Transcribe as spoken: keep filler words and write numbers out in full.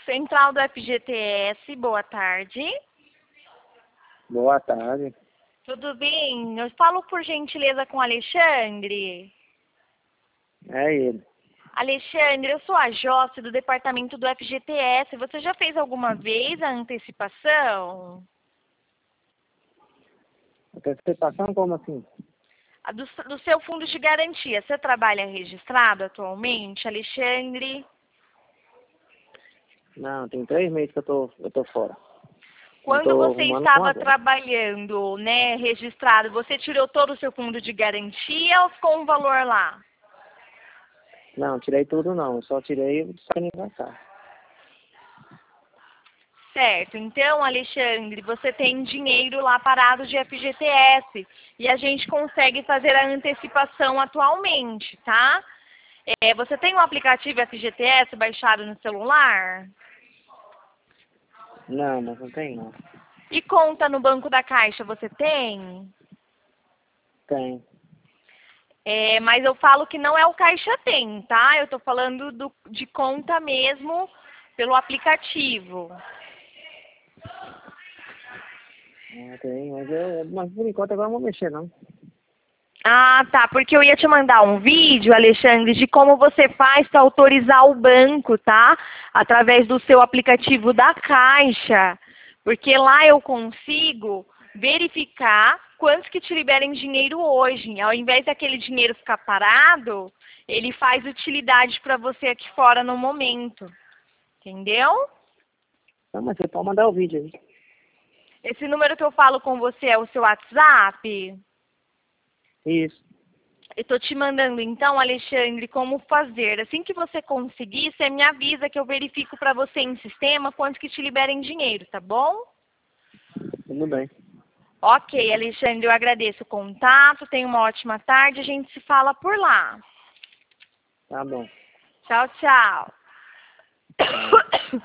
Central do F G T S, boa tarde. Boa tarde. Tudo bem? Eu falo por gentileza com o Alexandre. É ele. Alexandre, eu sou a Josse do departamento do F G T S. Você já fez alguma vez a antecipação? Antecipação como assim? A do, do seu fundo de garantia. Você trabalha registrado atualmente, Alexandre? Não, tem três meses que eu tô, eu tô fora. Quando tô você arrumando estava uma agora. trabalhando, né, registrado, você tirou todo o seu fundo de garantia ou ficou um valor lá? Não, tirei tudo não. Eu só tirei o do aniversário. Certo. Então, Alexandre, você tem dinheiro lá parado de F G T S e a gente consegue fazer a antecipação atualmente, tá? É, você tem um aplicativo F G T S baixado no celular? Não, mas não tem não. E conta no Banco da Caixa você tem? Tem. É, mas eu falo que não é o Caixa Tem, tá? Eu tô falando do, de conta mesmo pelo aplicativo. Ah, tem, mas, eu, mas por enquanto agora eu não vou mexer não. Ah, tá, porque eu ia te mandar um vídeo, Alexandre, de como você faz para autorizar o banco, tá? Através do seu aplicativo da Caixa. Porque lá eu consigo verificar quantos que te liberem dinheiro hoje. Ao invés daquele dinheiro ficar parado, ele faz utilidade para você aqui fora no momento. Entendeu? Não, mas você pode mandar o vídeo aí. Esse número que eu falo com você é o seu WhatsApp? Isso. Eu estou te mandando então, Alexandre, como fazer. Assim que você conseguir, você me avisa que eu verifico para você em sistema quanto que te liberem dinheiro, tá bom? Tudo bem. Ok, Alexandre, eu agradeço o contato. Tenha uma ótima tarde. A gente se fala por lá. Tá bom. Tchau, tchau. Tá.